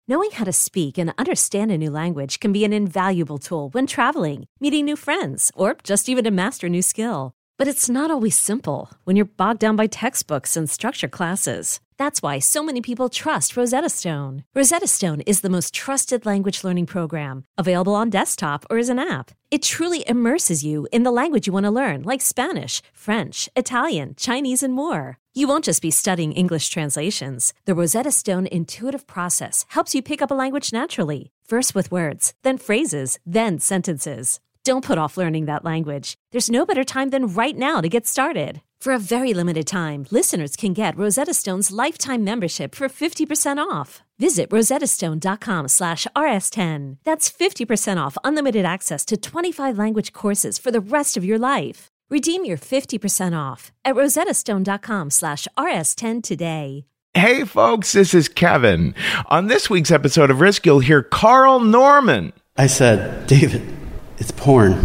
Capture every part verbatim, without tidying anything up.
Knowing how to speak and understand a new language can be an invaluable tool when traveling, meeting new friends, or just even to master a new skill. But it's not always simple when you're bogged down by textbooks and structured classes. That's why so many people trust Rosetta Stone. Rosetta Stone is the most trusted language learning program, available on desktop or as an app. It truly immerses you in the language you want to learn, like Spanish, French, Italian, Chinese, and more. You won't just be studying English translations. The Rosetta Stone intuitive process helps you pick up a language naturally, first with words, then phrases, then sentences. Don't put off learning that language. There's no better time than right now to get started. For a very limited time, listeners can get Rosetta Stone's lifetime membership for fifty percent off. Visit rosettastone.com slash rs10. That's fifty percent off unlimited access to twenty-five language courses for the rest of your life. Redeem your fifty percent off at rosettastone.com slash rs10 today. Hey folks, this is Kevin. On this week's episode of Risk, you'll hear Carl Norman. I said, David, it's porn.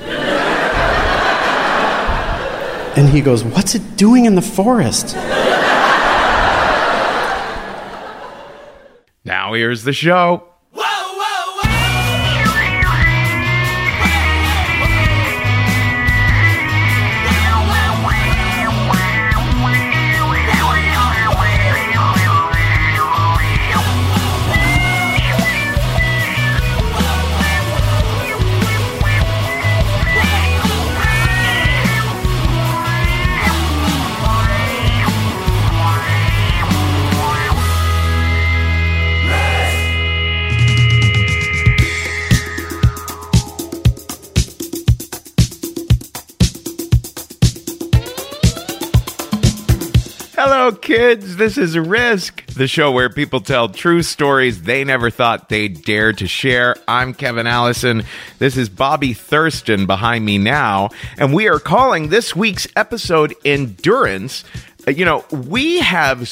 And he goes, what's it doing in the forest? Now here's the show. Hello, kids. This is Risk, the show where people tell true stories they never thought they'd dare to share. I'm Kevin Allison. This is Bobby Thurston behind me now, and we are calling this week's episode Endurance. You know, we have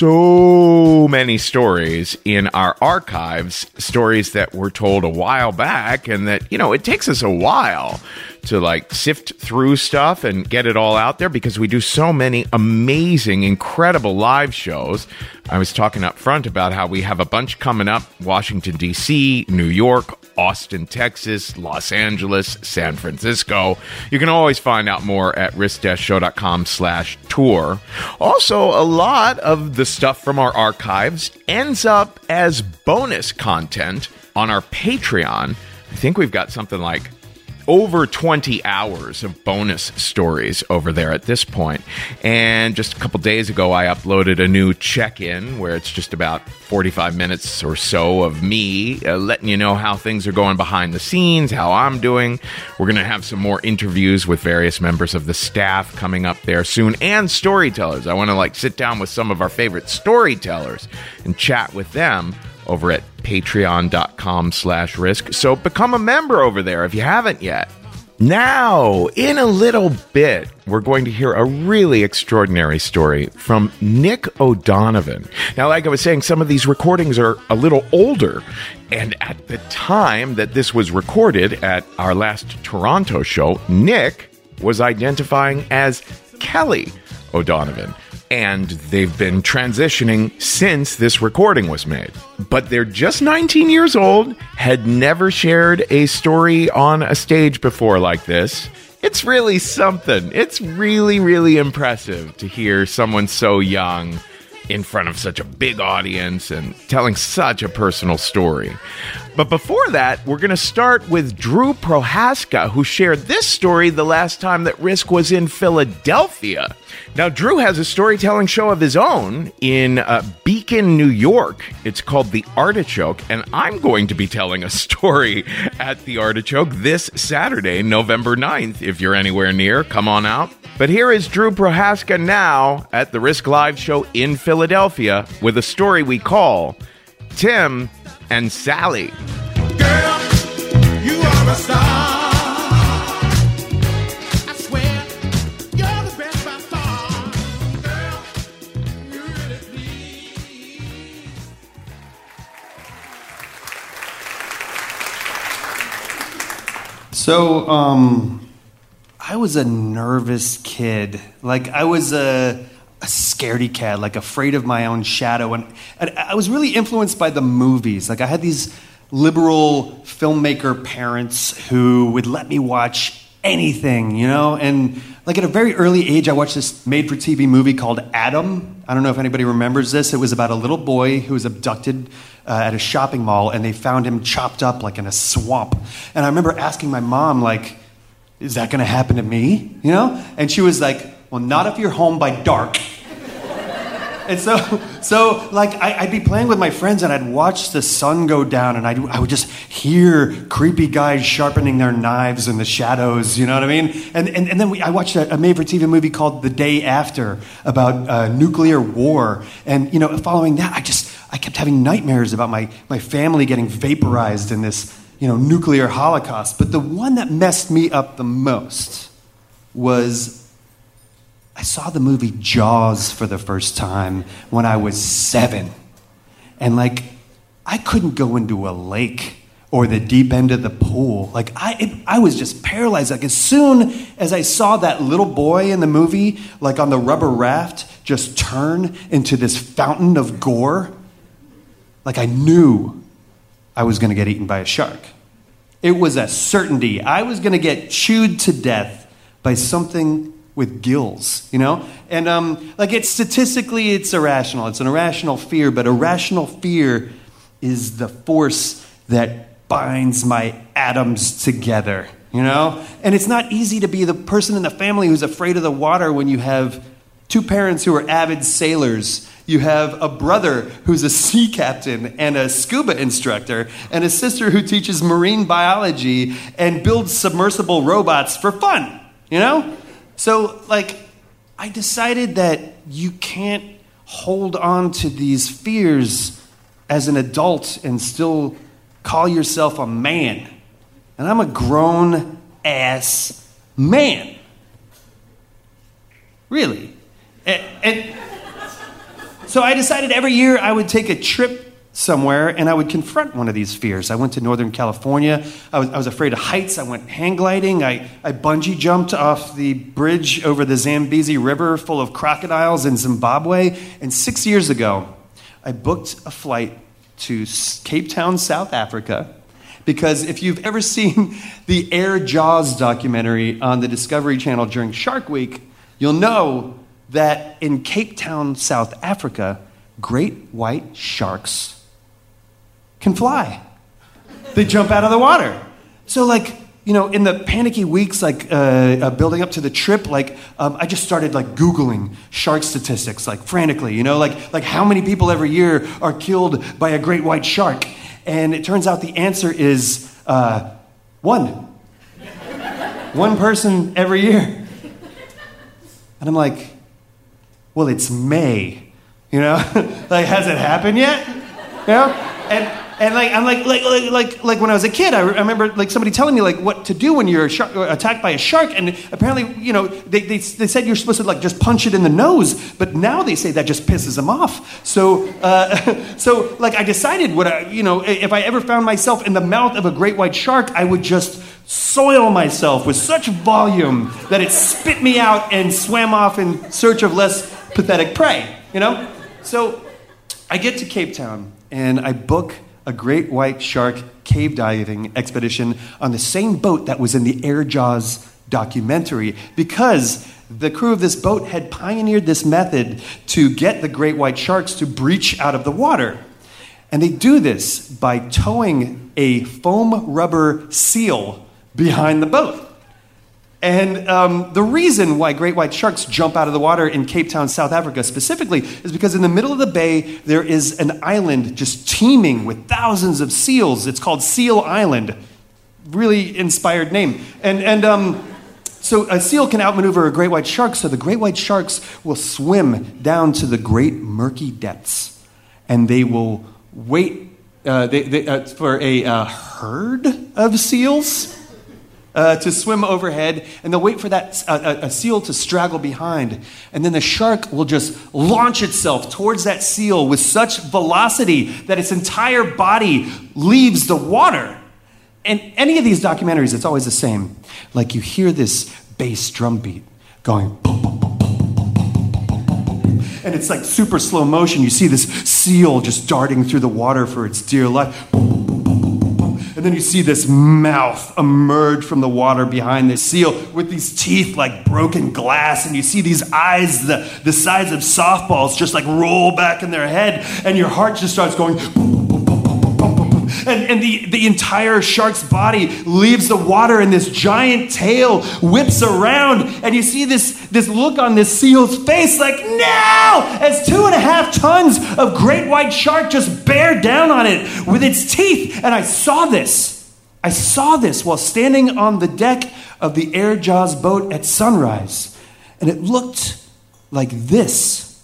so many stories in our archives, stories that were told a while back, and that, you know, it takes us a while to like sift through stuff and get it all out there because we do so many amazing, incredible live shows. I was talking up front about how we have a bunch coming up: Washington, D C, New York, Austin, Texas, Los Angeles, San Francisco. You can always find out more at risk-show.com slash tour. Also, a lot of the stuff from our archives ends up as bonus content on our Patreon. I think we've got something like over twenty hours of bonus stories over there at this point. And just a couple days ago, I uploaded a new check-in where it's just about forty-five minutes or so of me uh, letting you know how things are going behind the scenes, how I'm doing. We're going to have some more interviews with various members of the staff coming up there soon, and storytellers. I want to like sit down with some of our favorite storytellers and chat with them over at patreon.com slash risk. So become a member over there if you haven't yet. Now, in a little bit, we're going to hear a really extraordinary story from Nick O'Donovan. Now, like I was saying, some of these recordings are a little older. And at the time that this was recorded at our last Toronto show, Nick was identifying as Kelly O'Donovan. And they've been transitioning since this recording was made. But they're just nineteen years old, had never shared a story on a stage before like this. It's really something. It's really, really impressive to hear someone so young in front of such a big audience and telling such a personal story. But before that, we're going to start with Drew Prohaska, who shared this story the last time that Risk was in Philadelphia. Now, Drew has a storytelling show of his own in uh, Beacon, New York. It's called The Artichoke, and I'm going to be telling a story at The Artichoke this Saturday, November ninth. If you're anywhere near, come on out. But here is Drew Prohaska now at the Risk Live show in Philadelphia with a story we call Tim and Sally. Girl, you are a star. I swear, you're the best by far. Girl, you really please. So, um, I was a nervous kid. Like, I was a, a scaredy cat, like afraid of my own shadow. And, and I was really influenced by the movies. Like I had these liberal filmmaker parents who would let me watch anything, you know? And like at a very early age, I watched this made-for-T V movie called Adam. I don't know if anybody remembers this. It was about a little boy who was abducted uh, at a shopping mall, and they found him chopped up like in a swamp. And I remember asking my mom, like, is that going to happen to me? You know? And she was like, well, not if you're home by dark. And so, so like, I, I'd be playing with my friends, and I'd watch the sun go down, and I'd, I would just hear creepy guys sharpening their knives in the shadows, you know what I mean? And and, and then we, I watched a, a made-for-T V movie called The Day After about uh, nuclear war. And, you know, following that, I just, I kept having nightmares about my, my family getting vaporized in this, you know, nuclear holocaust. But the one that messed me up the most was I saw the movie Jaws for the first time when I was seven. And like, I couldn't go into a lake or the deep end of the pool. Like, I it, I was just paralyzed. Like, as soon as I saw that little boy in the movie, like on the rubber raft, just turn into this fountain of gore, like I knew I was going to get eaten by a shark. It was a certainty. I was going to get chewed to death by something with gills, you know? And um, like it's statistically, it's irrational. It's an irrational fear, but irrational fear is the force that binds my atoms together, you know? And it's not easy to be the person in the family who's afraid of the water when you have two parents who are avid sailors. You have a brother who's a sea captain and a scuba instructor, and a sister who teaches marine biology and builds submersible robots for fun, you know? So, like, I decided that you can't hold on to these fears as an adult and still call yourself a man. And I'm a grown-ass man. Really. And, and so I decided every year I would take a trip somewhere and I would confront one of these fears. I went to Northern California. I was, I was afraid of heights. I went hang gliding. I, I bungee jumped off the bridge over the Zambezi River full of crocodiles in Zimbabwe. And six years ago, I booked a flight to Cape Town, South Africa, because if you've ever seen the Air Jaws documentary on the Discovery Channel during Shark Week, you'll know that in Cape Town, South Africa, great white sharks can fly. They jump out of the water. So, like, you know, in the panicky weeks, like, uh, uh, building up to the trip, like, um, I just started, like, Googling shark statistics, like, frantically, you know, like, like how many people every year are killed by a great white shark? And it turns out the answer is uh, one. One person every year. And I'm like, well, it's May, you know? Like, has it happened yet? You know? And and like I'm like like like like like when I was a kid, I, re- I remember like somebody telling me like what to do when you're shark, attacked by a shark, and apparently, you know, they, they they said you're supposed to like just punch it in the nose, but now they say that just pisses them off. So uh, so like I decided what I, you know, if I ever found myself in the mouth of a great white shark, I would just soil myself with such volume that it spit me out and swam off in search of less pathetic prey. You know, so I get to Cape Town and I book a great white shark cave diving expedition on the same boat that was in the Air Jaws documentary, because the crew of this boat had pioneered this method to get the great white sharks to breach out of the water. And they do this by towing a foam rubber seal behind the boat. And um, the reason why great white sharks jump out of the water in Cape Town, South Africa specifically, is because in the middle of the bay, there is an island just teeming with thousands of seals. It's called Seal Island. Really inspired name. And, and um, so a seal can outmaneuver a great white shark, so the great white sharks will swim down to the great murky depths. And they will wait uh, they, they, uh, for a uh, herd of seals Uh, to swim overhead, and they'll wait for that uh, a, a seal to straggle behind, and then the shark will just launch itself towards that seal with such velocity that its entire body leaves the water. And any of these documentaries, it's always the same. Like you hear this bass drum beat going boom, boom, boom, boom, boom, boom, boom, boom, boom, and it's like super slow motion. You see this seal just darting through the water for its dear life. And then you see this mouth emerge from the water behind the seal with these teeth like broken glass. And you see these eyes, the, the size of softballs, just like roll back in their head. And your heart just starts going boom, boom, boom, boom, boom, boom, boom, boom. And, and the, the entire shark's body leaves the water and this giant tail whips around. And you see this, this look on this seal's face like, no! As two and a half tons of great white shark just bear down on it with its teeth. And I saw this. I saw this while standing on the deck of the Air Jaws boat at sunrise. And it looked like this.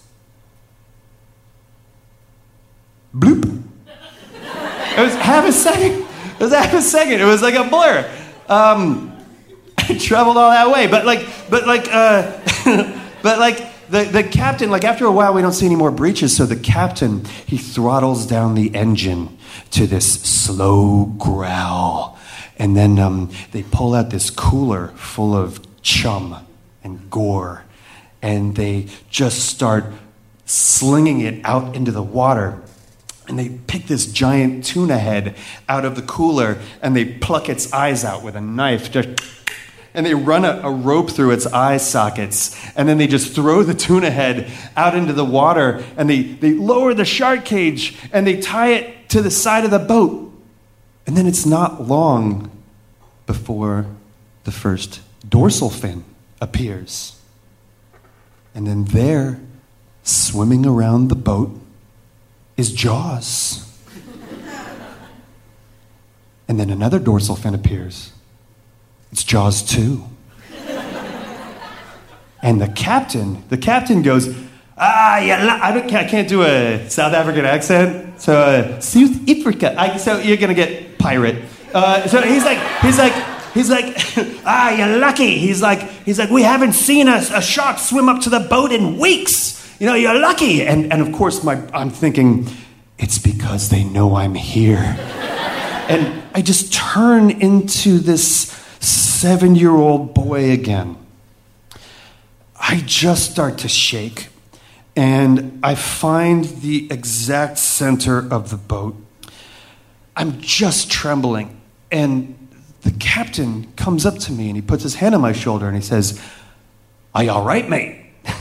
Bloop. It was half a second. It was half a second. It was like a blur. Um, I traveled all that way, but like, but like, uh, but like the the captain. Like after a while, we don't see any more breaches. So the captain he throttles down the engine to this slow growl, and then um, they pull out this cooler full of chum and gore, and they just start slinging it out into the water. And they pick this giant tuna head out of the cooler and they pluck its eyes out with a knife. Just, and they run a, a rope through its eye sockets. And then they just throw the tuna head out into the water. And they, they lower the shark cage and they tie it to the side of the boat. And then it's not long before the first dorsal fin appears. And then there, swimming around the boat, is Jaws. And then another dorsal fin appears. It's Jaws two. And the captain, the captain goes, ah, yeah, I, don't, I can't do a South African accent. So, uh, South Africa. I, so you're gonna get pirate. Uh, so he's like, he's like, he's like, ah, you're lucky. He's like, he's like, we haven't seen a, a shark swim up to the boat in weeks. You know, you're lucky. And, and of course, my, I'm thinking, it's because they know I'm here. And I just turn into this seven-year-old boy again. I just start to shake. And I find the exact center of the boat. I'm just trembling. And the captain comes up to me and he puts his hand on my shoulder and he says, "Are you all right, mate?"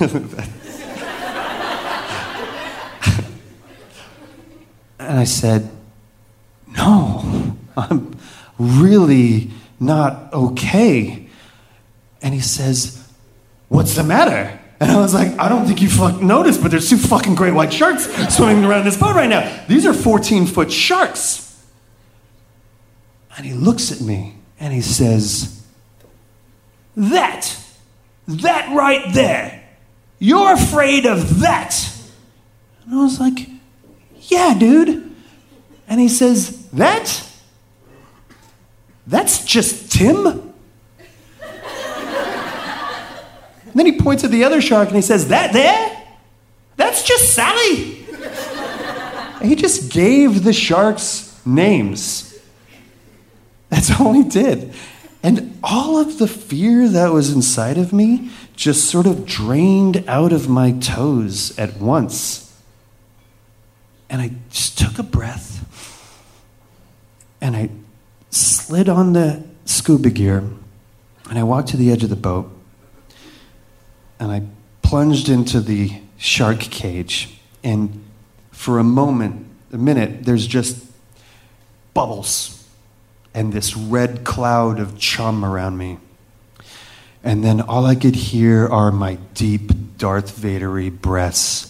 And I said, "No, I'm really not okay." And he says, "What's the matter?" And I was like, "I don't think you fucking noticed, but there's two fucking great white sharks swimming around this boat right now. These are fourteen-foot sharks." And he looks at me and he says, "That, that right there, you're afraid of that." And I was like, "Yeah, dude." And he says, "That? That's just Tim?" And then he points at the other shark and he says, "That there? That's just Sally." And he just gave the sharks names. That's all he did. And all of the fear that was inside of me just sort of drained out of my toes at once. And I just took a breath. And I slid on the scuba gear. And I walked to the edge of the boat. And I plunged into the shark cage. And for a moment, a minute, there's just bubbles. And this red cloud of chum around me. And then all I could hear are my deep Darth Vader-y breaths.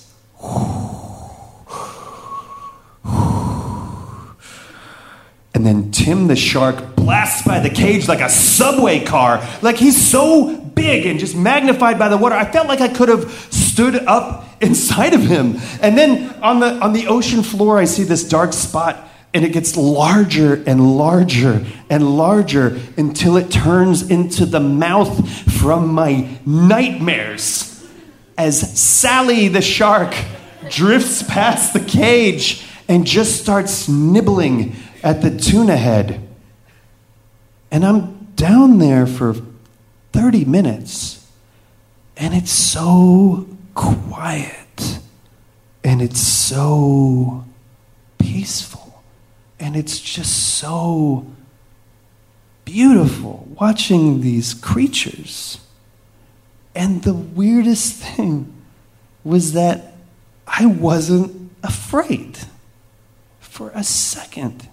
And then Tim the shark blasts by the cage like a subway car. Like he's so big and just magnified by the water. I felt like I could have stood up inside of him. And then on the on the ocean floor, I see this dark spot. And it gets larger and larger and larger until it turns into the mouth from my nightmares. As Sally the shark drifts past the cage and just starts nibbling at the tuna head. And I'm down there for thirty minutes. And it's so quiet. And it's so peaceful. And it's just so beautiful watching these creatures. And the weirdest thing was that I wasn't afraid for a second.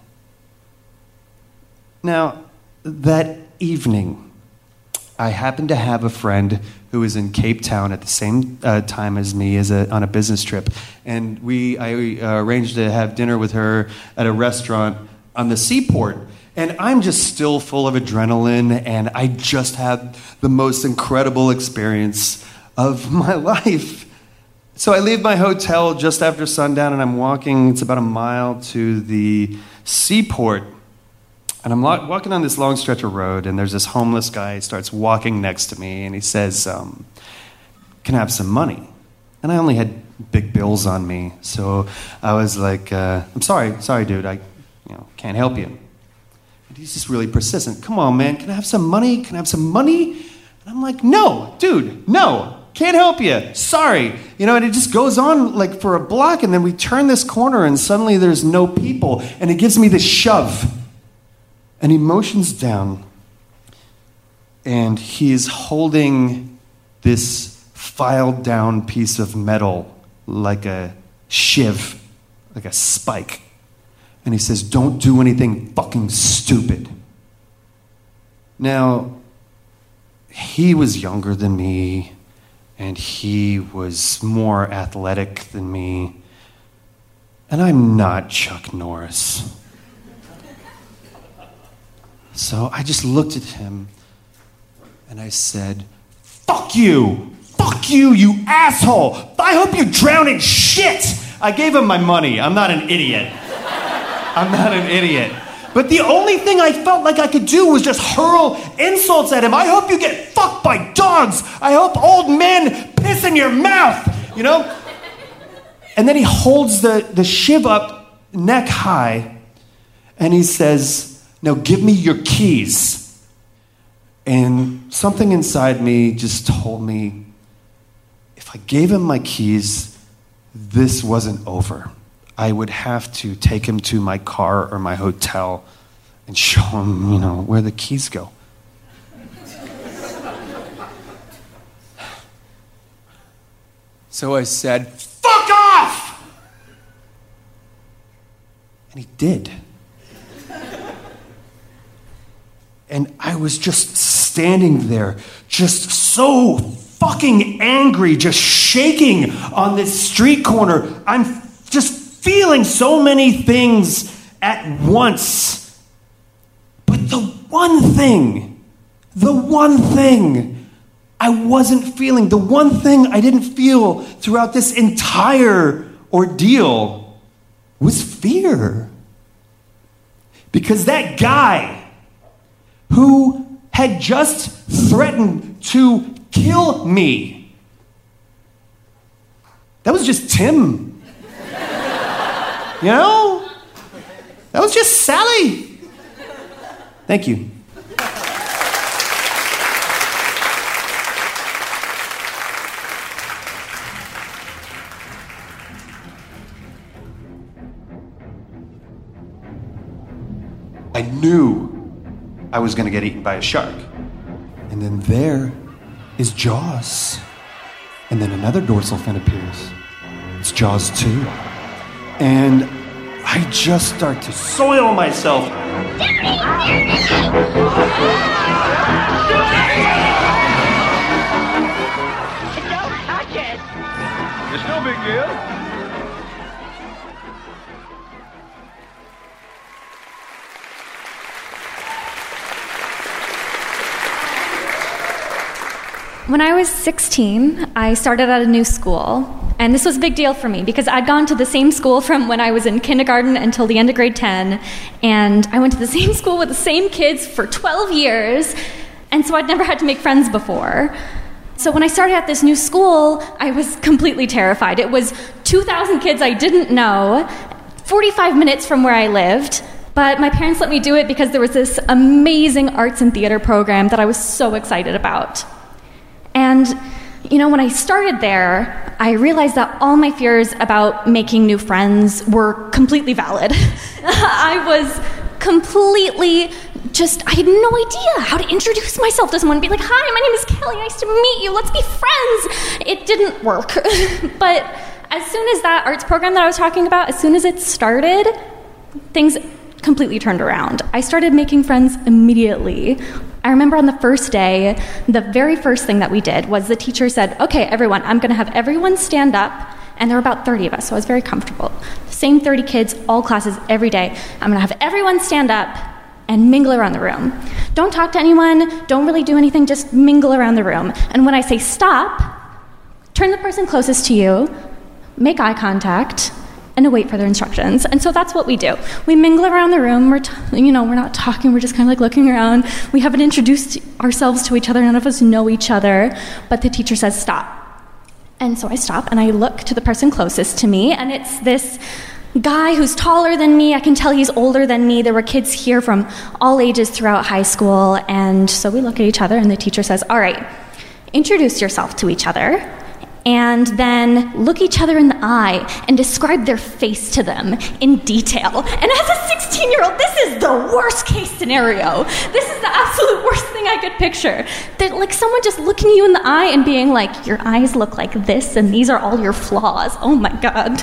Now, that evening, I happened to have a friend who was in Cape Town at the same uh, time as me as a, on a business trip. And we, I uh, arranged to have dinner with her at a restaurant on the seaport. And I'm just still full of adrenaline, and I just had the most incredible experience of my life. So I leave my hotel just after sundown, and I'm walking, it's about a mile to the seaport. And I'm lo- walking on this long stretch of road, and there's this homeless guy who starts walking next to me, and he says, um, can I have some money? And I only had big bills on me, so I was like, uh, I'm sorry, sorry, dude, I you know, can't help you. And he's just really persistent. Come on, man, can I have some money? Can I have some money? And I'm like, no, dude, no, can't help you, sorry. You know, and it just goes on like for a block, and then we turn this corner, and suddenly there's no people, and it gives me this shove. And he motions down, and he's holding this filed down piece of metal like a shiv, like a spike. And he says, don't do anything fucking stupid. Now, he was younger than me, and he was more athletic than me, and I'm not Chuck Norris. So I just looked at him, and I said, fuck you! Fuck you, you asshole! I hope you drown in shit! I gave him my money. I'm not an idiot. I'm not an idiot. But the only thing I felt like I could do was just hurl insults at him. I hope you get fucked by dogs! I hope old men piss in your mouth! You know? And then he holds the, the shiv up neck high, and he says, now give me your keys. And something inside me just told me, if I gave him my keys, this wasn't over. I would have to take him to my car or my hotel and show him, you know, where the keys go. So I said, fuck off! And he did. And I was just standing there, just so fucking angry, just shaking on this street corner. I'm just feeling so many things at once. But the one thing, the one thing I wasn't feeling, the one thing I didn't feel throughout this entire ordeal was fear. Because that guy who had just threatened to kill me, that was just Tim. You know? That was just Sally. Thank you. I knew I was going to get eaten by a shark. And then there is Jaws. And then another dorsal fin appears. It's Jaws two. And I just start to soil myself. Don't touch it! It's no big deal. When I was sixteen, I started at a new school, and this was a big deal for me because I'd gone to the same school from when I was in kindergarten until the end of grade ten, and I went to the same school with the same kids for twelve years, and so I'd never had to make friends before. So when I started at this new school, I was completely terrified. It was two thousand kids I didn't know, forty-five minutes from where I lived, but my parents let me do it because there was this amazing arts and theater program that I was so excited about. And you know, when I started there, I realized that all my fears about making new friends were completely valid. I was completely just, I had no idea how to introduce myself to someone, be like, hi, my name is Kelly, nice to meet you, let's be friends. It didn't work. But as soon as that arts program that I was talking about, as soon as it started, things completely turned around. I started making friends immediately. I remember on the first day, the very first thing that we did was the teacher said, okay, everyone, I'm going to have everyone stand up, and there were about thirty of us, so I was very comfortable. Same thirty kids, all classes, every day. I'm going to have everyone stand up and mingle around the room. Don't talk to anyone, don't really do anything, just mingle around the room. And when I say stop, turn the person closest to you, make eye contact, and await further instructions. And so that's what we do. We mingle around the room. We're, t- you know, we're not talking. We're just kind of like looking around. We haven't introduced ourselves to each other. None of us know each other. But the teacher says stop. And so I stop and I look to the person closest to me, and it's this guy who's taller than me. I can tell he's older than me. There were kids here from all ages throughout high school. And so we look at each other, and the teacher says, all right, introduce yourself to each other, and then look each other in the eye and describe their face to them in detail. And as a sixteen-year-old, this is the worst case scenario. This is the absolute worst thing I could picture. That, like, someone just looking you in the eye and being like, your eyes look like this, and these are all your flaws. Oh my God.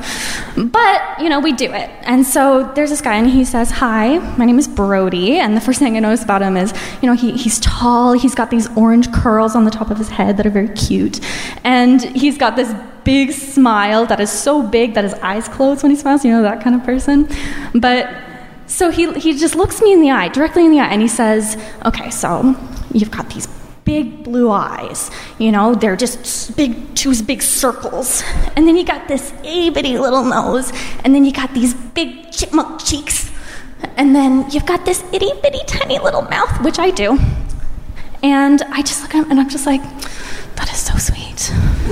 But, you know, we do it. And so there's this guy, and he says, hi, my name is Brody. And the first thing I notice about him is, you know, he, he's tall. He's got these orange curls on the top of his head that are very cute. And he's He's got this big smile that is so big that his eyes close when he smiles, you know, that kind of person. But so he he just looks me in the eye, directly in the eye, and he says, okay, so you've got these big blue eyes, you know, they're just big, two big circles. And then you got this itty-bitty little nose, and then you got these big chipmunk cheeks, and then you've got this itty-bitty tiny little mouth, which I do. And I just look at him, and I'm just like, that is so sweet.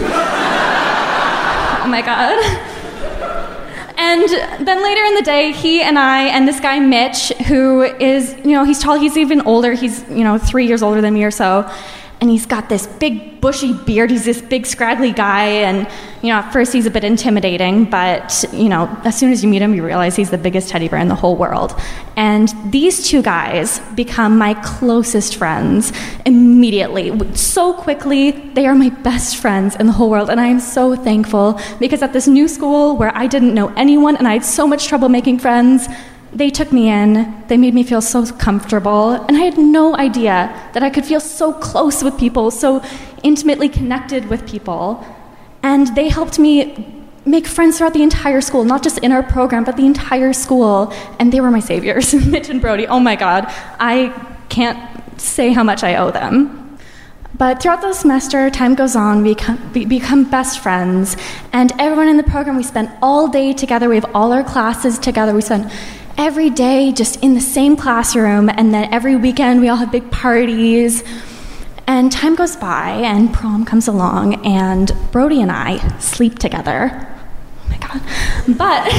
Oh my God. And then later in the day, he and I and this guy Mitch, who is, you know, he's tall, he's even older, he's, you know, three years older than me or so, and he's got this big bushy beard, he's this big scraggly guy, and, you know, at first he's a bit intimidating, but, you know, as soon as you meet him, you realize he's the biggest teddy bear in the whole world. And these two guys become my closest friends immediately. So quickly, they are my best friends in the whole world, and I am so thankful, because at this new school where I didn't know anyone and I had so much trouble making friends, they took me in, they made me feel so comfortable, and I had no idea that I could feel so close with people, so intimately connected with people. And they helped me make friends throughout the entire school, not just in our program, but the entire school, and they were my saviors, Mitch and Brody. Oh my God, I can't say how much I owe them. But throughout the semester, time goes on, we become, we become best friends, and everyone in the program, we spend all day together, we have all our classes together, we spend every day just in the same classroom, and then every weekend we all have big parties. And time goes by, and prom comes along, and Brody and I sleep together. Oh my God. But,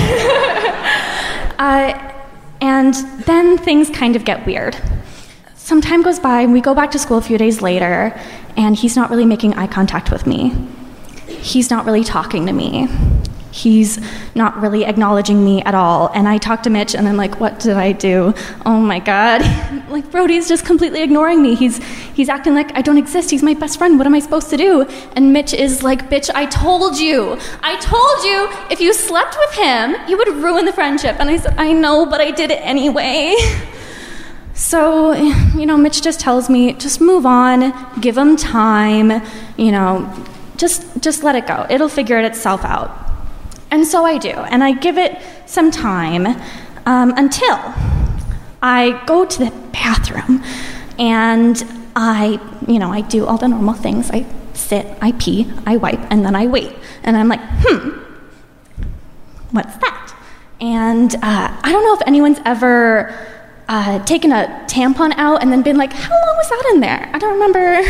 uh, and then things kind of get weird. Some time goes by, and we go back to school a few days later, and he's not really making eye contact with me. He's not really talking to me. He's not really acknowledging me at all. And I talk to Mitch, and I'm like, what did I do? Oh my God. Like, Brody's just completely ignoring me. He's he's acting like I don't exist. He's my best friend. What am I supposed to do? And Mitch is like, bitch, I told you. I told you if you slept with him, you would ruin the friendship. And I said, I know, but I did it anyway. So, you know, Mitch just tells me, just move on, give him time, you know, just just let it go. It'll figure it itself out. And so I do, and I give it some time um, until I go to the bathroom, and I, you know, I do all the normal things. I sit, I pee, I wipe, and then I wait. And I'm like, hmm, what's that? And uh, I don't know if anyone's ever uh, taken a tampon out and then been like, how long was that in there? I don't remember.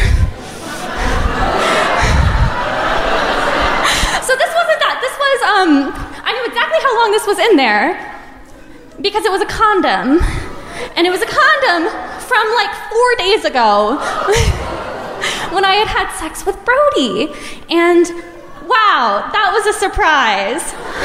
So this wasn't that. This was, um, I knew exactly how long this was in there because it was a condom. And it was a condom from like four days ago. when I had had sex with Brody. And wow, that was a surprise.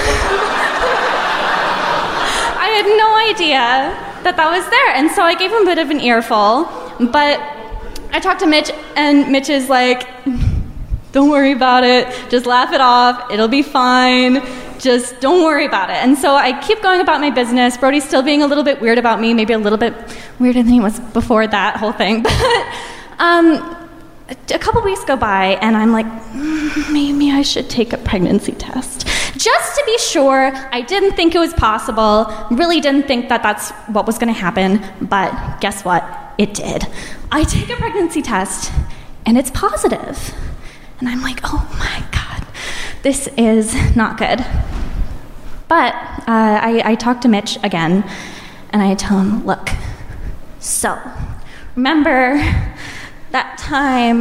I had no idea that that was there. And so I gave him a bit of an earful, but I talked to Mitch, and Mitch is like, don't worry about it. Just laugh it off. It'll be fine. Just don't worry about it. And so I keep going about my business. Brody's still being a little bit weird about me, maybe a little bit weirder than he was before that whole thing. But um, a couple weeks go by, and I'm like, mm, maybe I should take a pregnancy test. Just to be sure. I didn't think it was possible. Really didn't think that that's what was going to happen. But guess what? It did. I take a pregnancy test, and it's positive. And I'm like, oh my God, this is not good. But uh, I, I talk to Mitch again, and I tell him, look, so remember that time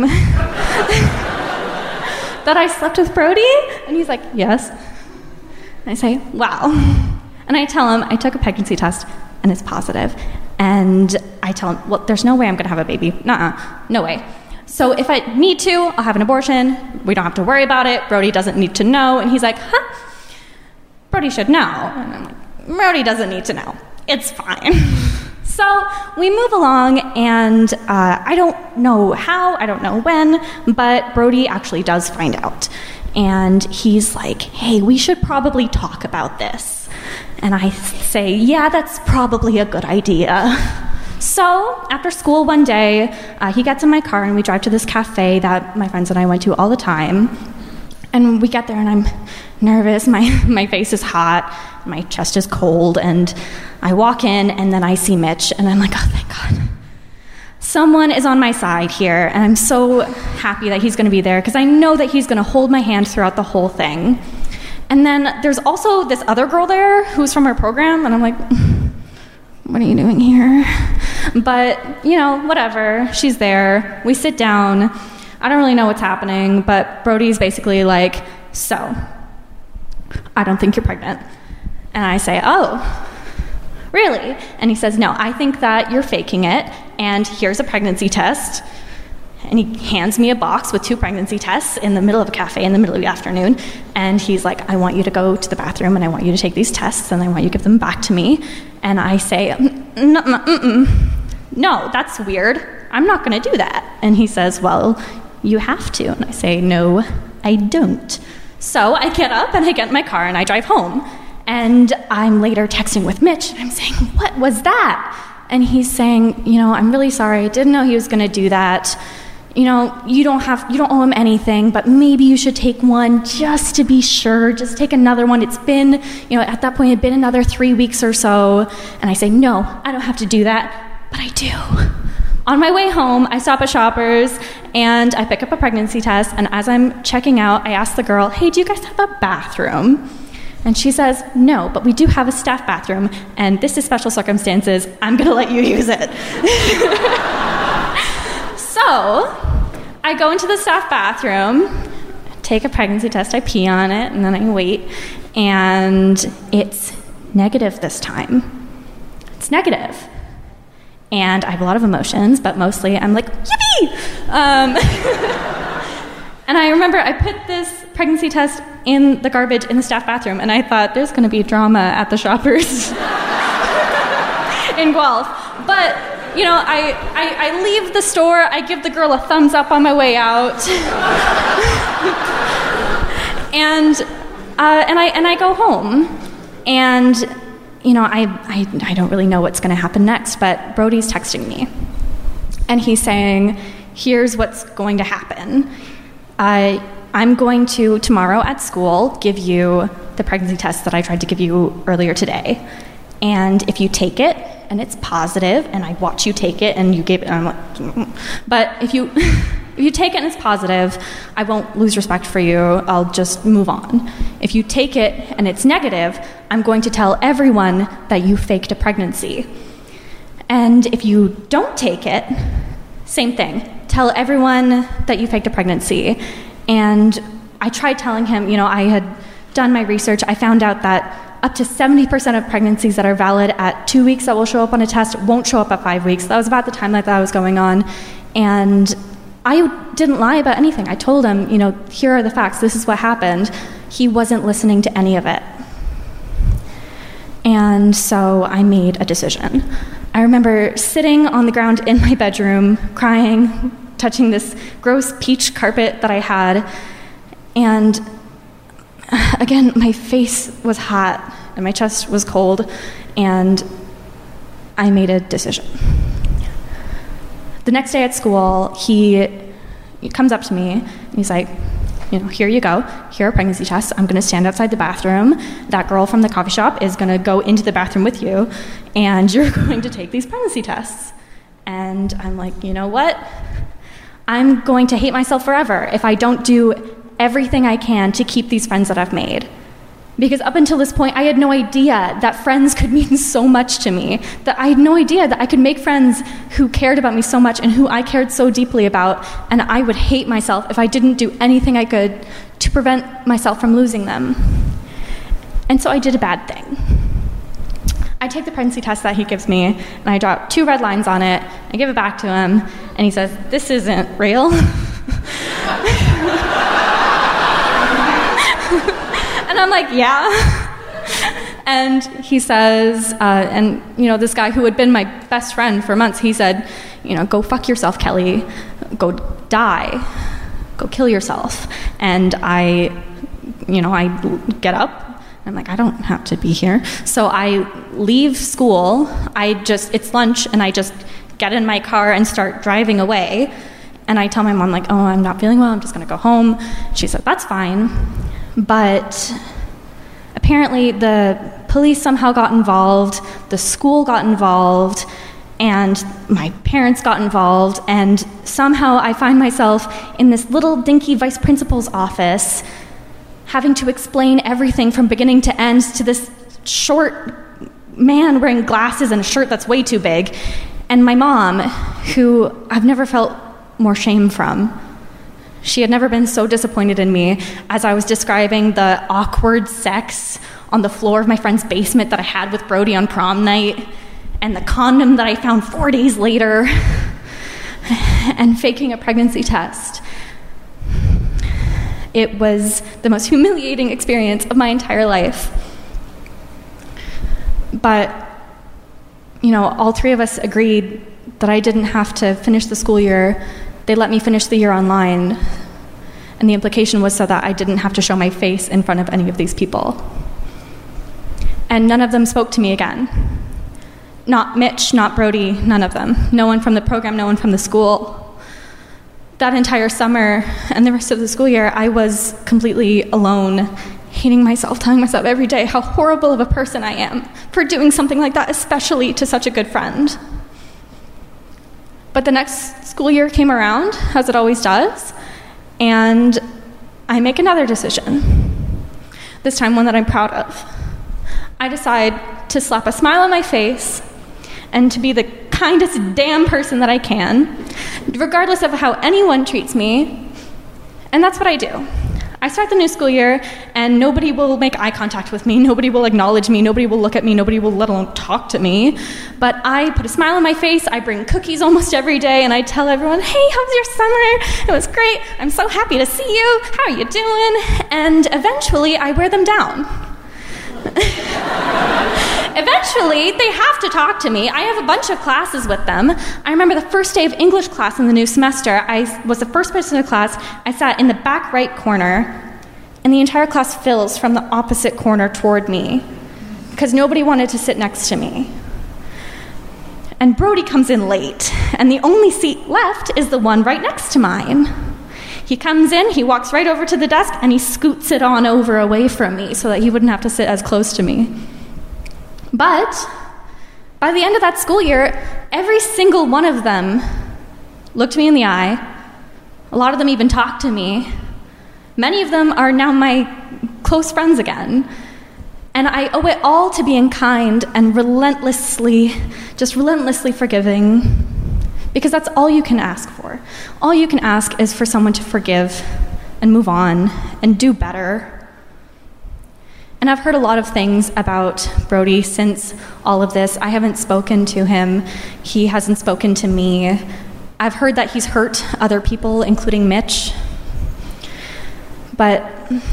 that I slept with Brody? And he's like, yes. And I say, wow. And I tell him I took a pregnancy test, and it's positive. And I tell him, well, there's no way I'm going to have a baby. Nuh-uh, no way. So if I need to, I'll have an abortion. We don't have to worry about it. Brody doesn't need to know. And he's like, huh? Brody should know. And I'm like, Brody doesn't need to know. It's fine. So we move along, and uh, I don't know how, I don't know when, but Brody actually does find out. And he's like, hey, we should probably talk about this. And I say, yeah, that's probably a good idea. So after school one day, uh, he gets in my car, and we drive to this cafe that my friends and I went to all the time. And we get there, and I'm nervous. My, my face is hot. My chest is cold. And I walk in, and then I see Mitch, and I'm like, oh, thank God. Someone is on my side here, and I'm so happy that he's going to be there, because I know that he's going to hold my hand throughout the whole thing. And then there's also this other girl there who's from our program, and I'm like, what are you doing here? But, you know, whatever. She's there. We sit down. I don't really know what's happening, but Brody's basically like, so, I don't think you're pregnant. And I say, oh, really? And he says, no, I think that you're faking it, and here's a pregnancy test. And he hands me a box with two pregnancy tests in the middle of a cafe in the middle of the afternoon. And he's like, I want you to go to the bathroom, and I want you to take these tests, and I want you to give them back to me. And I say, no, mm-mm. no, that's weird. I'm not going to do that. And he says, well, you have to. And I say, no, I don't. So I get up, and I get in my car, and I drive home. And I'm later texting with Mitch, and I'm saying, what was that? And he's saying, you know, I'm really sorry. I didn't know he was going to do that. You know, you don't have, you don't owe him anything, but maybe you should take one just to be sure. Just take another one. It's been, you know, at that point, it had been another three weeks or so. And I say, no, I don't have to do that, but I do. On my way home, I stop at Shoppers, and I pick up a pregnancy test. And as I'm checking out, I ask the girl, hey, do you guys have a bathroom? And she says, no, but we do have a staff bathroom, and this is special circumstances. I'm going to let you use it. So I go into the staff bathroom, take a pregnancy test, I pee on it, and then I wait, and it's negative this time. It's negative. And I have a lot of emotions, but mostly I'm like, yippee! Um, and I remember I put this pregnancy test in the garbage in the staff bathroom, and I thought, there's going to be drama at the Shoppers in Guelph. But you know, I, I, I leave the store, I give the girl a thumbs up on my way out. and uh, and I and I go home. And, you know, I, I, I don't really know what's going to happen next, but Brody's texting me. And he's saying, here's what's going to happen. Uh, I'm going to, tomorrow at school, give you the pregnancy test that I tried to give you earlier today. And if you take it, and it's positive, and I watch you take it, and you gave it, and I'm like, mm-mm. But if you if you take it and it's positive, I won't lose respect for you. I'll just move on. If you take it and it's negative, I'm going to tell everyone that you faked a pregnancy. And if you don't take it, same thing. Tell everyone that you faked a pregnancy. And I tried telling him, you know, I had done my research. I found out that up to seventy percent of pregnancies that are valid at two weeks that will show up on a test won't show up at five weeks. That was about the time that that was going on. And I didn't lie about anything. I told him, you know, here are the facts. This is what happened. He wasn't listening to any of it. And so I made a decision. I remember sitting on the ground in my bedroom, crying, touching this gross peach carpet that I had. And again, my face was hot and my chest was cold, and I made a decision. The next day at school, he, he comes up to me and he's like, you know, here you go. Here are pregnancy tests. I'm going to stand outside the bathroom. That girl from the coffee shop is going to go into the bathroom with you, and you're going to take these pregnancy tests. And I'm like, you know what? I'm going to hate myself forever if I don't do everything I can to keep these friends that I've made. Because up until this point, I had no idea that friends could mean so much to me, that I had no idea that I could make friends who cared about me so much and who I cared so deeply about, and I would hate myself if I didn't do anything I could to prevent myself from losing them. And so I did a bad thing. I take the pregnancy test that he gives me, and I drop two red lines on it. I give it back to him, and he says, "This isn't real." And I'm like, yeah. And he says, uh, and you know, this guy who had been my best friend for months, he said, you know, go fuck yourself, Kelly. Go die. Go kill yourself. And I, you know, I get up. I'm like, I don't have to be here. So I leave school. I just, it's lunch, and I just get in my car and start driving away. And I tell my mom, like, oh, I'm not feeling well. I'm just going to go home. She said, that's fine. But apparently the police somehow got involved, the school got involved, and my parents got involved, and somehow I find myself in this little dinky vice principal's office having to explain everything from beginning to end to this short man wearing glasses and a shirt that's way too big, and my mom, who I've never felt more shame from. She had never been so disappointed in me as I was describing the awkward sex on the floor of my friend's basement that I had with Brody on prom night, and the condom that I found four days later, and faking a pregnancy test. It was the most humiliating experience of my entire life. But, you know, all three of us agreed that I didn't have to finish the school year. They let me finish the year online, and the implication was so that I didn't have to show my face in front of any of these people. And none of them spoke to me again. Not Mitch, not Brody, none of them. No one from the program, no one from the school. That entire summer and the rest of the school year, I was completely alone, hating myself, telling myself every day how horrible of a person I am for doing something like that, especially to such a good friend. But the next school year came around, as it always does, and I make another decision, this time one that I'm proud of. I decide to slap a smile on my face and to be the kindest damn person that I can, regardless of how anyone treats me, and that's what I do. I start the new school year, and nobody will make eye contact with me, nobody will acknowledge me, nobody will look at me, nobody will let alone talk to me. But I put a smile on my face, I bring cookies almost every day, and I tell everyone, hey, how was your summer? It was great, I'm so happy to see you, how are you doing? And eventually, I wear them down. Eventually, they have to talk to me. I have a bunch of classes with them. I remember the first day of English class in the new semester, I was the first person in class. I sat in the back right corner, and the entire class fills from the opposite corner toward me because nobody wanted to sit next to me. And Brody comes in late, and the only seat left is the one right next to mine. He comes in, he walks right over to the desk, and he scoots it on over away from me so that he wouldn't have to sit as close to me. But by the end of that school year, every single one of them looked me in the eye. A lot of them even talked to me. Many of them are now my close friends again. And I owe it all to being kind and relentlessly, just relentlessly forgiving. Because that's all you can ask for. All you can ask is for someone to forgive and move on and do better. And I've heard a lot of things about Brody since all of this. I haven't spoken to him. He hasn't spoken to me. I've heard that he's hurt other people, including Mitch. But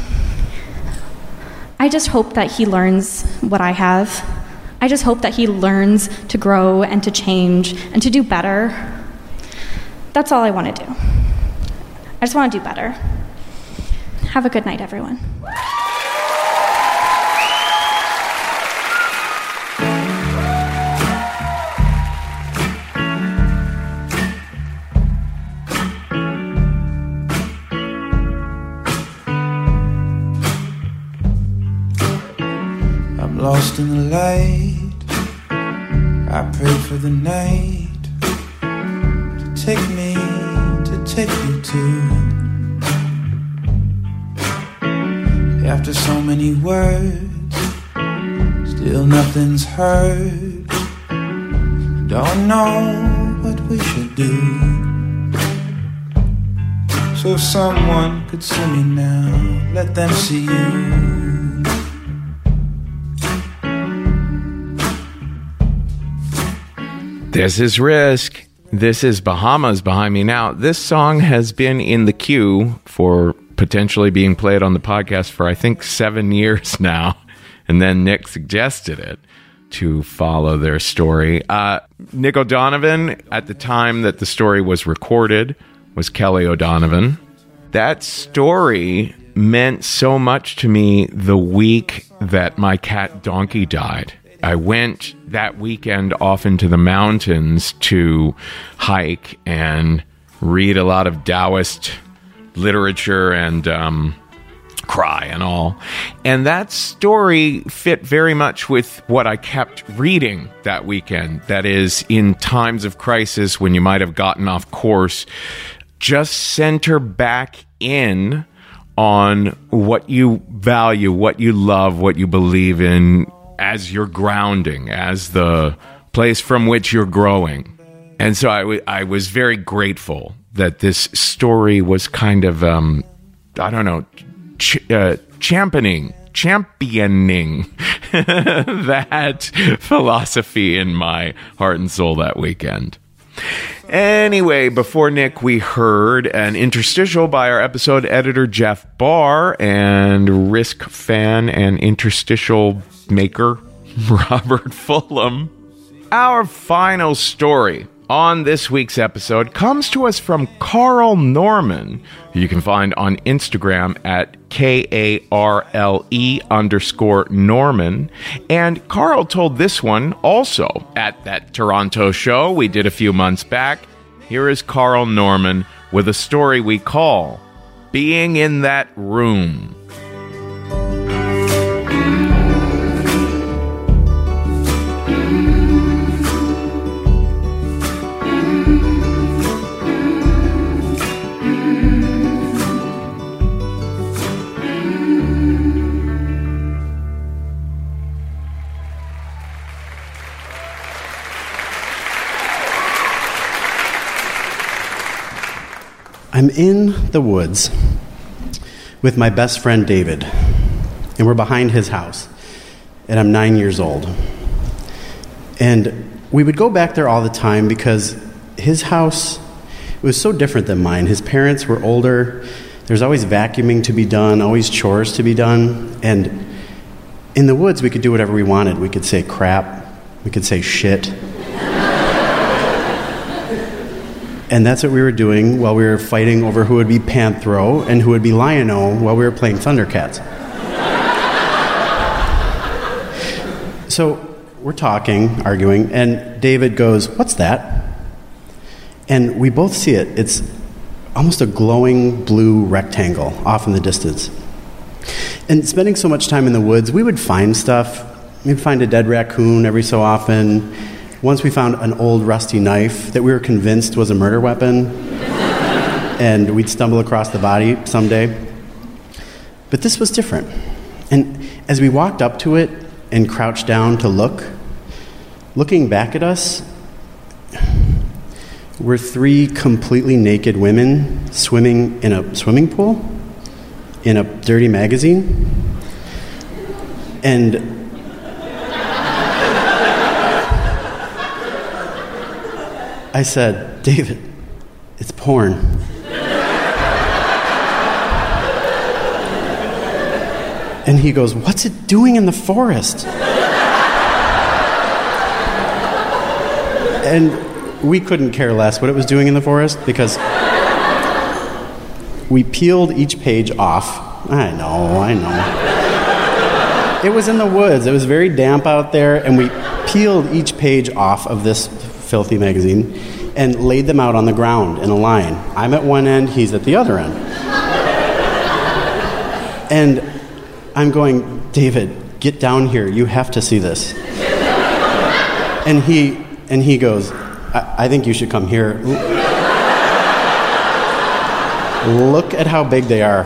I just hope that he learns what I have. I just hope that he learns to grow and to change and to do better. That's all I want to do. I just want to do better. Have a good night, everyone. Lost in the light, I pray for the night to take me, to take you to. After so many words, still nothing's heard. Don't know what we should do. So if someone could see me now, let them see you. This is Risk. This is Bahamas behind me now. This song has been in the queue for potentially being played on the podcast for, I think, seven years now. And then Nick suggested it to follow their story. Uh, Nick O'Donovan, at the time that the story was recorded, was Kelly O'Donovan. That story meant so much to me the week that my cat Donkey died. I went that weekend off into the mountains to hike and read a lot of Taoist literature and um, cry and all. And that story fit very much with what I kept reading that weekend. That is, in times of crisis, when you might have gotten off course, just center back in on what you value, what you love, what you believe in, as your grounding, as the place from which you're growing. And so I, w- I was very grateful that this story was kind of, um, I don't know, ch- uh, championing, championing that philosophy in my heart and soul that weekend. Anyway, before Nick, we heard an interstitial by our episode editor, Jeff Barr, and Risk fan and interstitial maker, Robert Fulham. Our final story on this week's episode comes to us from Carl Norman, who you can find on Instagram at K A R L E underscore Norman. And Carl told this one also at that Toronto show we did a few months back. Here is Carl Norman with a story we call Being in That Room. I'm in the woods with my best friend David, and we're behind his house, and I'm nine years old. And we would go back there all the time because his house was so different than mine. His parents were older. There's always vacuuming to be done, always chores to be done. And in the woods, we could do whatever we wanted. We could say crap. We could say shit. And that's what we were doing while we were fighting over who would be Panthro and who would be Lion-O while we were playing Thundercats. So we're talking, arguing, and David goes, "What's that?" And we both see it. It's almost a glowing blue rectangle off in the distance. And spending so much time in the woods, we would find stuff. We'd find a dead raccoon every so often. Once we found an old rusty knife that we were convinced was a murder weapon, and we'd stumble across the body someday. But this was different. And as we walked up to it and crouched down to look, looking back at us were three completely naked women swimming in a swimming pool in a dirty magazine. And I said, "David, It's porn. And he goes, what's it doing in the forest? And we couldn't care less what it was doing in the forest because we peeled each page off. I know, I know. It was in the woods. It was very damp out there, and we peeled each page off of this filthy magazine and laid them out on the ground in a line. I'm at one end, he's at the other end. And I'm going, David, get down here. You have to see this. And he and he goes, I, I think you should come here. Look at how big they are.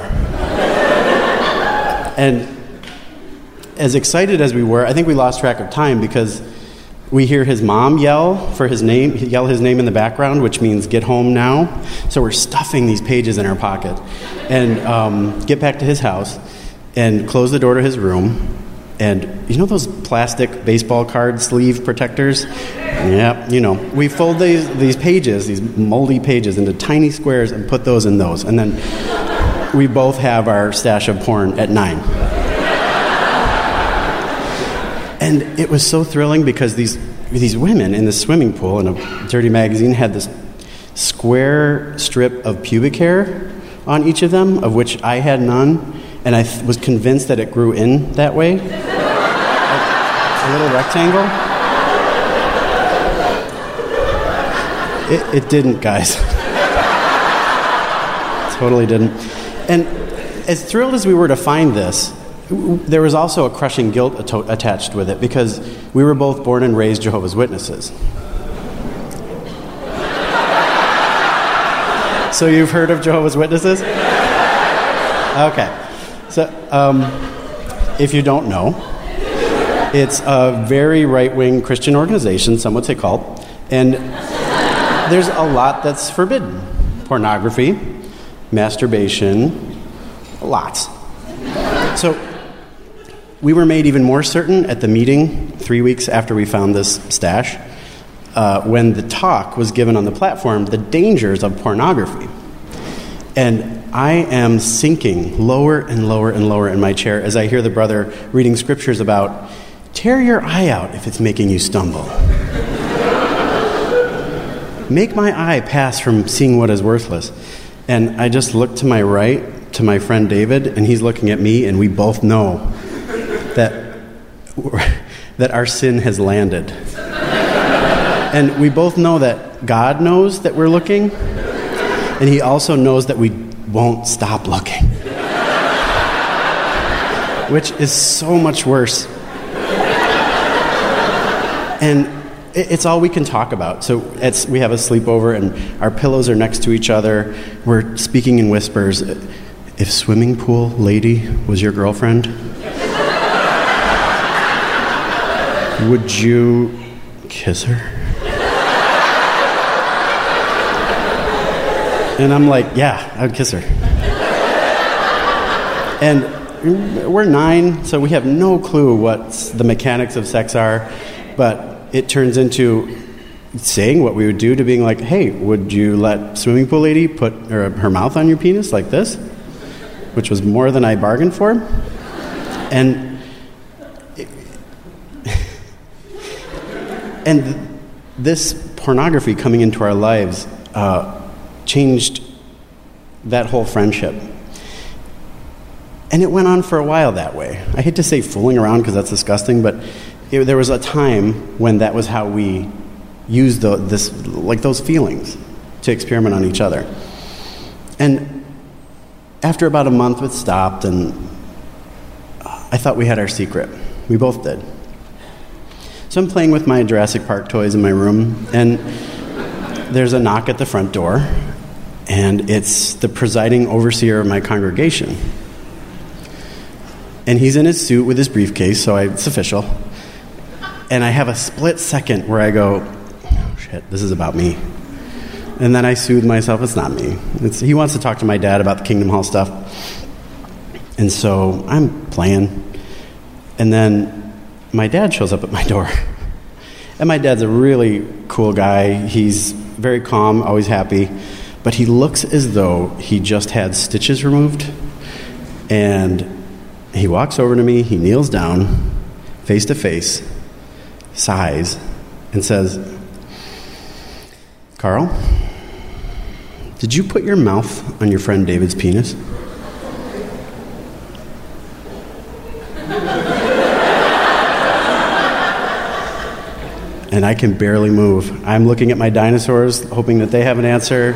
And as excited as we were, I think we lost track of time because we hear his mom yell for his name, yell his name in the background, which means get home now. So we're stuffing these pages in our pocket and um, get back to his house and close the door to his room. And you know those plastic baseball card sleeve protectors? Yeah, you know, we fold these, these pages, these moldy pages, into tiny squares and put those in those. And then we both have our stash of porn at nine. And it was so thrilling because these these women in the swimming pool in a dirty magazine had this square strip of pubic hair on each of them, of which I had none. And I th- was convinced that it grew in that way. Like a little rectangle. It, it didn't, guys. Totally didn't. And as thrilled as we were to find this, w- there was also a crushing guilt ato- attached with it because we were both born and raised Jehovah's Witnesses. So you've heard of Jehovah's Witnesses? Okay. So, um, if you don't know, it's a very right-wing Christian organization, some would say cult, and there's a lot that's forbidden. Pornography, masturbation, lots. So, we were made even more certain at the meeting three weeks after we found this stash, uh, when the talk was given on the platform, the dangers of pornography. And I am sinking lower and lower and lower in my chair as I hear the brother reading scriptures about, tear your eye out if it's making you stumble. Make my eye pass from seeing what is worthless. And I just look to my right, to my friend David, and he's looking at me, and we both know that, that our sin has landed. And we both know that God knows that we're looking, and he also knows that we won't stop looking. Which is so much worse. And it's all we can talk about. So it's, we have a sleepover and our pillows are next to each other. We're speaking in whispers. If swimming pool lady was your girlfriend, would you kiss her? And I'm like, yeah, I would kiss her. And we're nine, so we have no clue what the mechanics of sex are, but it turns into saying what we would do to being like, hey, would you let swimming pool lady put her, her mouth on your penis like this? Which was more than I bargained for. And it, and this pornography coming into our lives uh, changed that whole friendship. And it went on for a while that way. I hate to say fooling around because that's disgusting, but it, there was a time when that was how we used the, this, like those feelings to experiment on each other. And after about a month it stopped, and I thought we had our secret. We both did. So I'm playing with my Jurassic Park toys in my room, and there's a knock at the front door, and it's the presiding overseer of my congregation. And he's in his suit with his briefcase, so I, it's official. And I have a split second where I go, oh, shit, this is about me. And then I soothe myself, it's not me. It's, he wants to talk to my dad about the Kingdom Hall stuff. And so I'm playing. And then my dad shows up at my door. And my dad's a really cool guy. He's very calm, always happy. but he looks as though he just had stitches removed. And he walks over to me, he kneels down, face to face, sighs, and says, "Carl, did you put your mouth on your friend David's penis?" And I can barely move. I'm looking at my dinosaurs, hoping that they have an answer.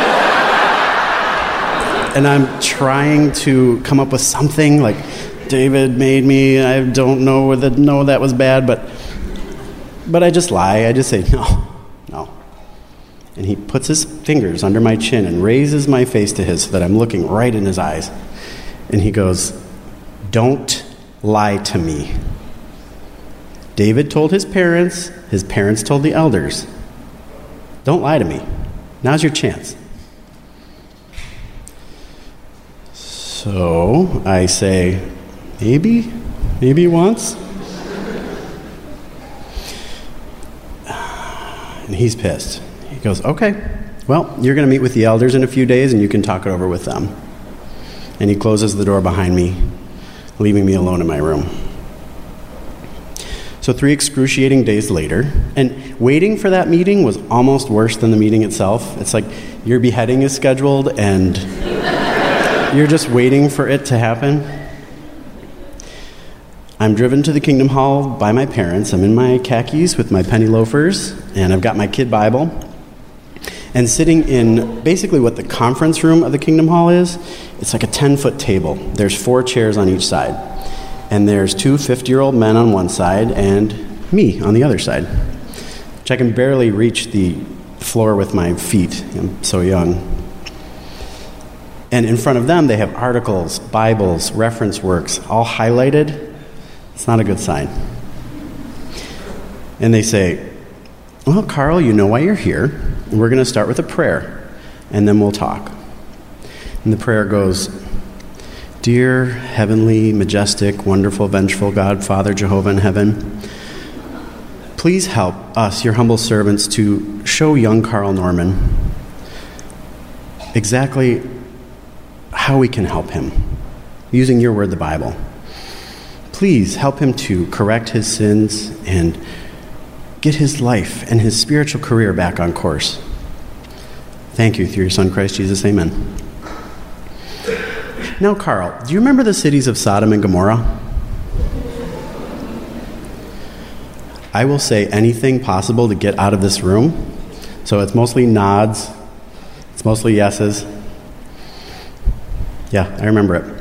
And I'm trying to come up with something like, David made me, I don't know whether no, that was bad, but but I just lie. I just say, no, no. And he puts his fingers under my chin and raises my face to his so that I'm looking right in his eyes. And he goes, "Don't lie to me. David told his parents, his parents told the elders. Don't lie to me. Now's your chance." So I say, maybe, maybe once. And he's pissed. He goes, "Okay, well, you're going to meet with the elders in a few days and you can talk it over with them." And he closes the door behind me, leaving me alone in my room. So three excruciating days later, and waiting for that meeting was almost worse than the meeting itself. It's like your beheading is scheduled and you're just waiting for it to happen. I'm driven to the Kingdom Hall by my parents. I'm in my khakis with my penny loafers, and I've got my kid Bible. And sitting in basically what the conference room of the Kingdom Hall is, it's like a ten-foot table. There's four chairs on each side. And there's two fifty-year-old men on one side and me on the other side, which I can barely reach the floor with my feet. I'm so young. And in front of them, they have articles, Bibles, reference works, all highlighted. It's not a good sign. And they say, "Well, Carl, you know why you're here. We're going to start with a prayer, and then we'll talk." And the prayer goes, "Dear heavenly, majestic, wonderful, vengeful God, Father Jehovah in heaven, please help us, your humble servants, to show young Carl Norman exactly how we can help him, using your word, the Bible. Please help him to correct his sins and get his life and his spiritual career back on course. Thank you, through your Son, Christ Jesus, amen." Now, Carl, do you remember the cities of Sodom and Gomorrah? I will say anything possible to get out of this room. So it's mostly nods. It's mostly yeses. Yeah, I remember it.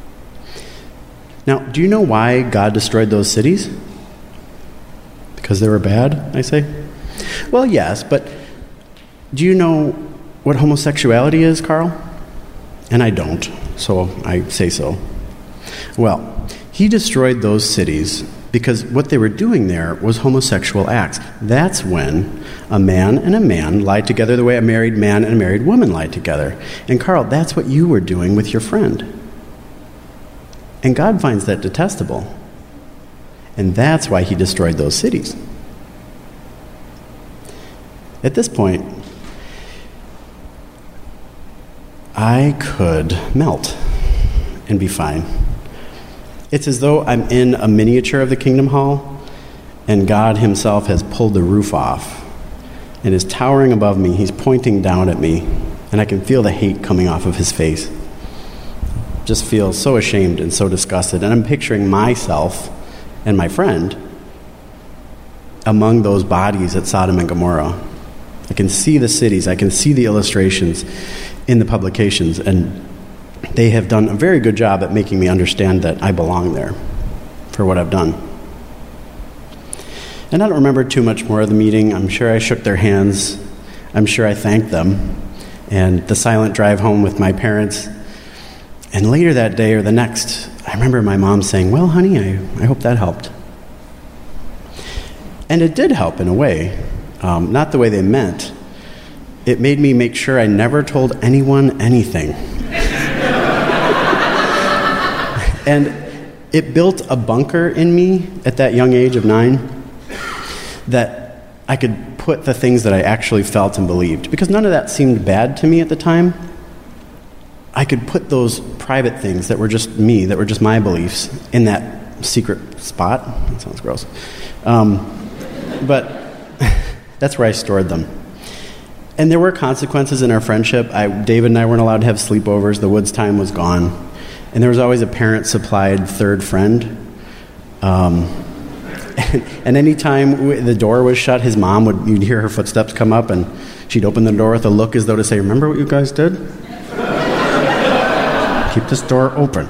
Now, do you know why God destroyed those cities? Because they were bad, I say? Well, yes, but do you know what homosexuality is, Carl? And I don't, so I say so. Well, he destroyed those cities because what they were doing there was homosexual acts. That's when a man and a man lied together the way a married man and a married woman lied together. And Carl, that's what you were doing with your friend. And God finds that detestable. And that's why he destroyed those cities. At this point, I could melt and be fine. It's as though I'm in a miniature of the Kingdom Hall, and God himself has pulled the roof off and is towering above me. He's pointing down at me, and I can feel the hate coming off of his face. Just feel so ashamed and so disgusted. And I'm picturing myself and my friend among those bodies at Sodom and Gomorrah. I can see the cities. I can see the illustrations in the publications, and they have done a very good job at making me understand that I belong there for what I've done. And I don't remember too much more of the meeting. I'm sure I shook their hands. I'm sure I thanked them. And the silent drive home with my parents. And later that day or the next, I remember my mom saying, "Well, honey, I, I hope that helped." And it did help in a way. Um, not the way they meant. It made me make sure I never told anyone anything. And it built a bunker in me at that young age of nine that I could put the things that I actually felt and believed, because none of that seemed bad to me at the time. I could put those private things that were just me, that were just my beliefs, in that secret spot. That sounds gross. Um, but that's where I stored them. And there were consequences in our friendship. I, David and I weren't allowed to have sleepovers. The woods time was gone. And there was always a parent-supplied third friend. Um, and, and any time the door was shut, his mom would, you'd hear her footsteps come up, and she'd open the door with a look as though to say, remember what you guys did? Keep this door open.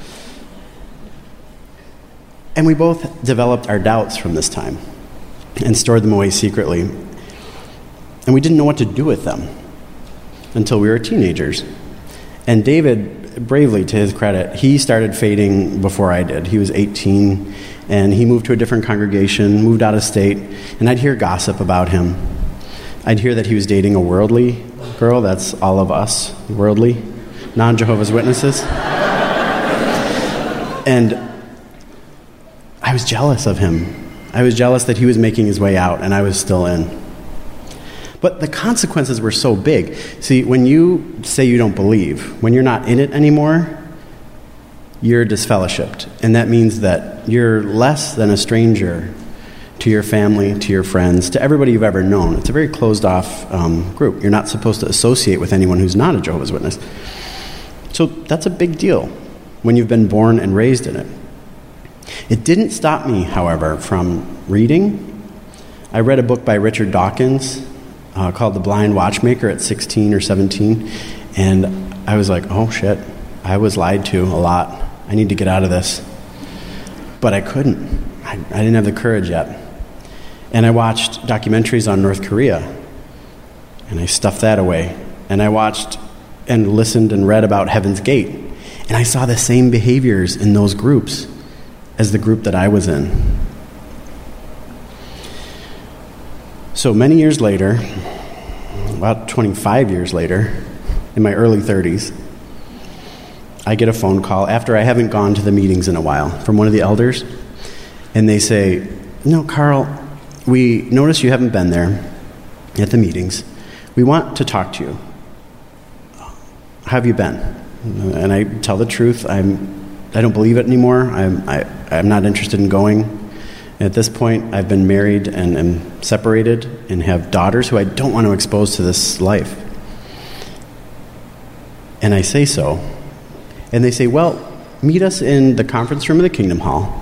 And we both developed our doubts from this time and stored them away secretly. And we didn't know what to do with them until we were teenagers. And David, bravely to his credit, he started fading before I did. He was eighteen, and he moved to a different congregation, moved out of state, and I'd hear gossip about him. I'd hear that he was dating a worldly girl. That's all of us, worldly, non-Jehovah's Witnesses. And I was jealous of him. I was jealous that he was making his way out, and I was still in. But the consequences were so big. See, when you say you don't believe, when you're not in it anymore, you're disfellowshipped. And that means that you're less than a stranger to your family, to your friends, to everybody you've ever known. It's a very closed-off um, group. You're not supposed to associate with anyone who's not a Jehovah's Witness. So that's a big deal when you've been born and raised in it. It didn't stop me, however, from reading. I read a book by Richard Dawkins uh, called The Blind Watchmaker at sixteen or seventeen, and I was like, oh shit, I was lied to a lot. I need to get out of this. But I couldn't. I, I didn't have the courage yet. And I watched documentaries on North Korea, and I stuffed that away. And I watched and listened and read about Heaven's Gate, and I saw the same behaviors in those groups as the group that I was in. So many years later, about twenty-five years later, in my early thirties, I get a phone call after I haven't gone to the meetings in a while from one of the elders, and they say, no, Carl, we notice you haven't been there at the meetings. We want to talk to you. How have you been? And I tell the truth. I'm, I don't believe it anymore. I'm, I, I'm not interested in going. At this point, I've been married and am separated and have daughters who I don't want to expose to this life. And I say so. And they say, well, meet us in the conference room of the Kingdom Hall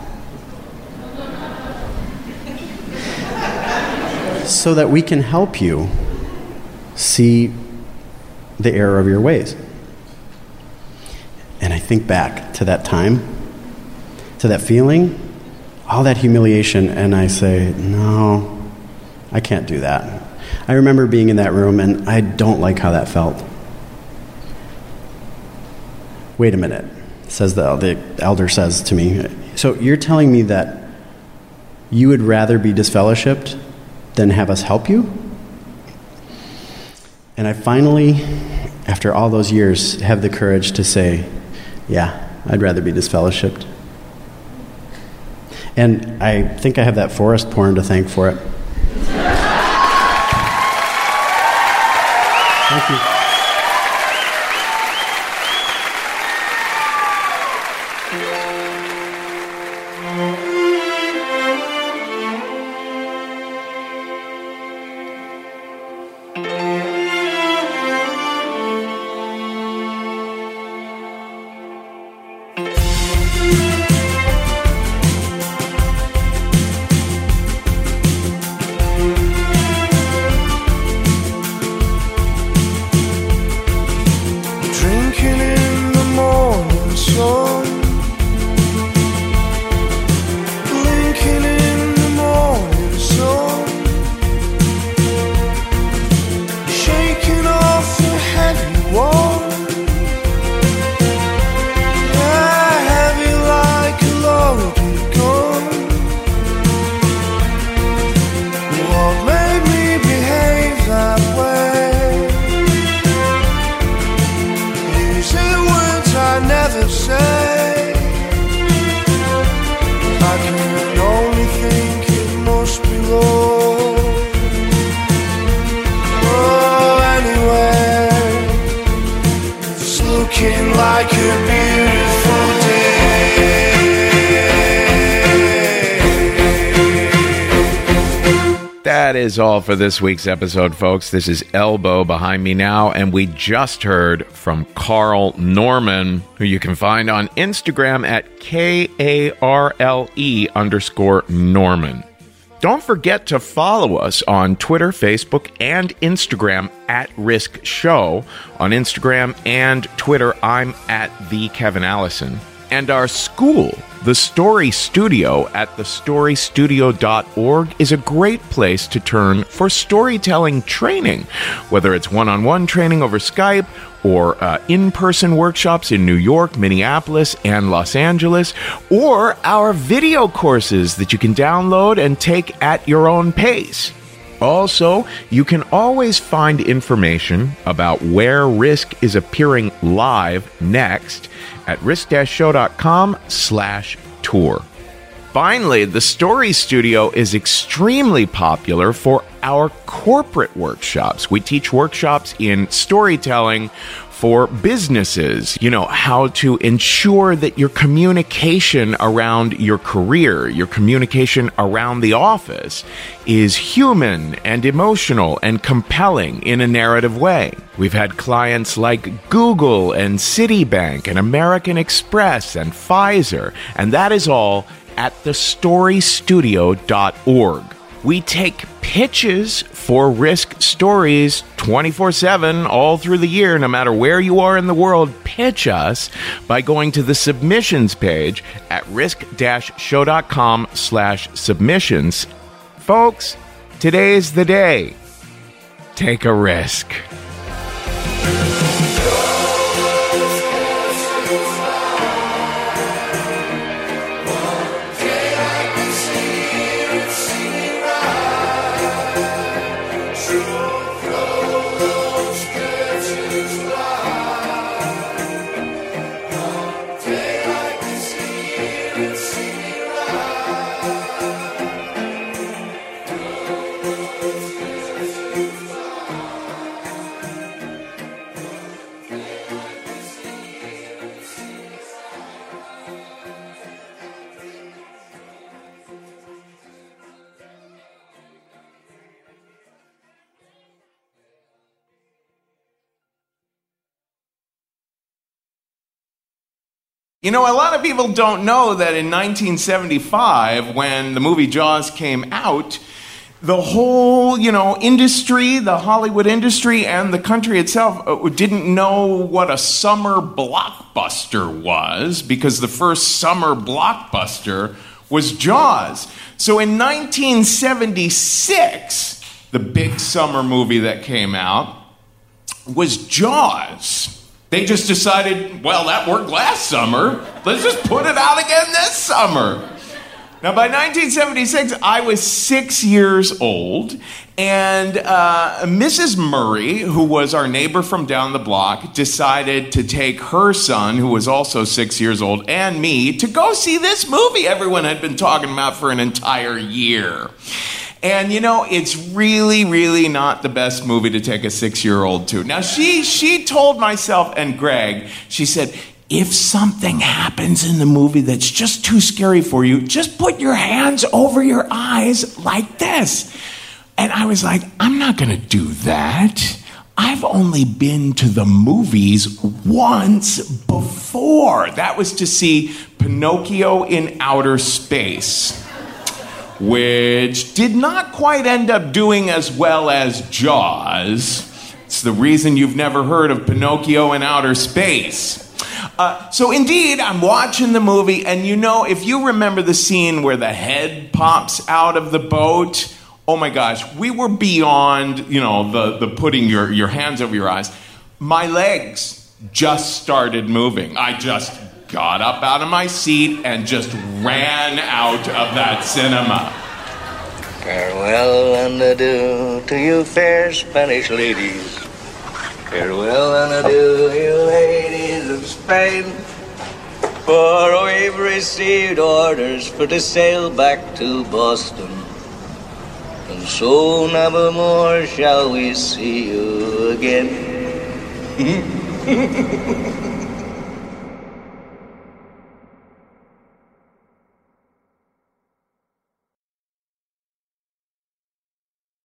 so that we can help you see the error of your ways. And I think back to that time, to that feeling, all that humiliation, and I say, no, I can't do that. I remember being in that room, and I don't like how that felt. Wait a minute, says the, the elder says to me. So you're telling me that you would rather be disfellowshipped than have us help you? And I finally, after all those years, have the courage to say, yeah, I'd rather be disfellowshipped. And I think I have that forest porn to thank for it. Thank you. looking like a beautiful day. That is all for this week's episode, folks. This is Elbow behind me now, and we just heard from Carl Norman, who you can find on Instagram at K A R L E underscore Norman. Don't forget to follow us on Twitter, Facebook, and Instagram at Risk Show. On Instagram and Twitter, I'm at the Kevin Allison. And our school, The Story Studio at the story studio dot org, is a great place to turn for storytelling training, whether it's one-on-one training over Skype or uh, in-person workshops in New York, Minneapolis, and Los Angeles, or our video courses that you can download and take at your own pace. Also, you can always find information about where Risk is appearing live next at risk dash show dot com slash tour. Finally, the Story Studio is extremely popular for our corporate workshops. We teach workshops in storytelling for businesses, you know, how to ensure that your communication around your career, your communication around the office is human and emotional and compelling in a narrative way. We've had clients like Google and Citibank and American Express and Pfizer, and that is all at the story studio dot org. We take pitches for Risk stories twenty-four seven all through the year, no matter where you are in the world. Pitch us by going to the submissions page at risk dash show dot com slash submissions. Folks, today's the day. Take a risk. You know, a lot of people don't know that in nineteen seventy-five, when the movie Jaws came out, the whole, you know, industry, the Hollywood industry and the country itself uh, didn't know what a summer blockbuster was, because the first summer blockbuster was Jaws. So in nineteen seventy-six, the big summer movie that came out was Jaws. They just decided, well, that worked last summer. Let's just put it out again this summer. Now, by nineteen seventy-six, I was six years old, and uh, Missus Murray, who was our neighbor from down the block, decided to take her son, who was also six years old, and me to go see this movie everyone had been talking about for an entire year. And, you know, it's really, really not the best movie to take a six-year-old to. Now, she she told myself and Greg, she said, if something happens in the movie that's just too scary for you, just put your hands over your eyes like this. And I was like, I'm not going to do that. I've only been to the movies once before. That was to see Pinocchio in Outer Space, which did not quite end up doing as well as Jaws. It's the reason you've never heard of Pinocchio in Outer Space. Uh, so indeed, I'm watching the movie, and you know, if you remember the scene where the head pops out of the boat, oh my gosh, we were beyond, you know, the, the putting your, your hands over your eyes. My legs just started moving. I just got up out of my seat and just ran out of that cinema. Farewell and adieu to you fair Spanish ladies. Farewell and adieu, you ladies of Spain. For we've received orders for to sail back to Boston. And so never more shall we see you again.